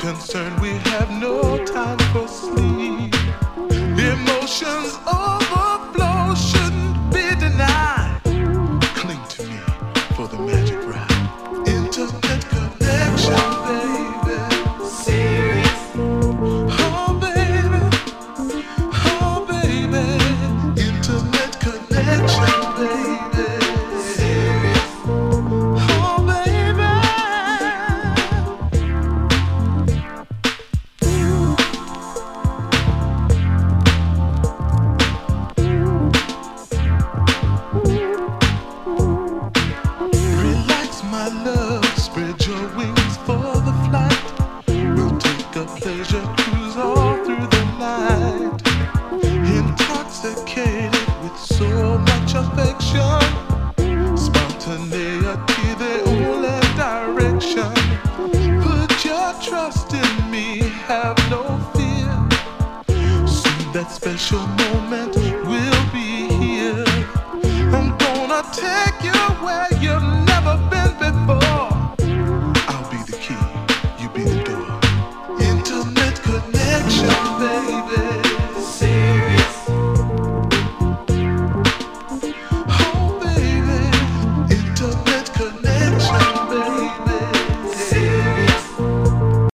concerned, we have no time for sleep. Emotions overflow, shouldn't be denied. Cling to me for the magic ride. Intimate connection, baby. Serious. Oh, baby. Oh, baby. Intimate connection, baby. Serious. Oh, baby. Relax, my love, spread your wings for the flight. We'll take a pleasure cruise all through the night. Intoxicated with so much affection, spontaneity the only direction. Put your trust in me, have no fear. Soon that special moment will be here. I'm gonna take you